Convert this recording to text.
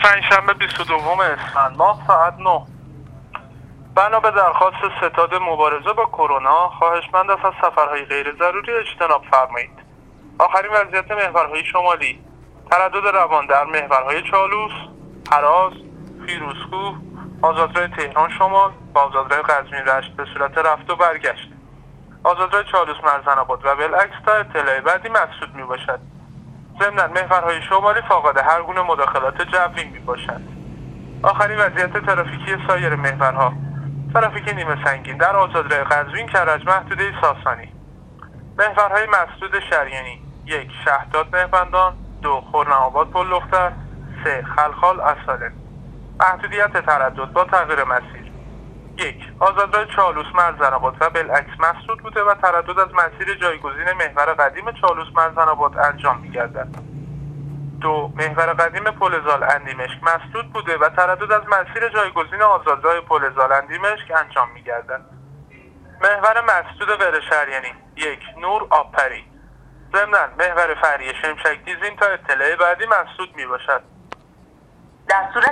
پنجشنبه 22 اسفند ماه ساعت 9. بنا به درخواست ستاد مبارزه با کرونا خواهشمند است از سفرهای غیر ضروری اجتناب فرمایید. آخرین وضعیت محورهای شمالی: تردد روان در محورهای چالوس، هراز، فیروزکوه، آزادراه تهران شمال با آزادراه قزوین رشت به صورت رفت و برگشت. آزادراه چالوس مرزن‌آباد و بالعکس تا اطلاع بعدی مسدود می باشد. ضمناً محورهای شمالی فاقد هر گونه مداخلات جوی می باشد. آخرین وضعیت ترافیکی سایر محورها: ترافیک نیمه سنگین در آزادراه قزوین کرج محدوده ساسانی. محورهای مسدود شریانی: 1. شهداد مهربندان، 2. خرم‌آباد پل لختر، 3. خلخال اصالح. محدودیت تردد با تغییر مسیر: 1. آزادراه چالوس مرزن‌آباد و بالعکس مسدود بوده و تردد از مسیر جایگزین محور قدیم چالوس مرزن‌آباد انجام می‌گردد. 2. محور قدیم پل زال اندیمشک مسدود بوده و تردد از مسیر جایگزین آزادراه پل زال اندیمشک انجام می‌گردد. محور مسدود غیر شریانی: 1. نور آبپری. ضمناً محور فرعی شمشک دیزین تا اطلاع بعدی مسدود میباشد. در صورت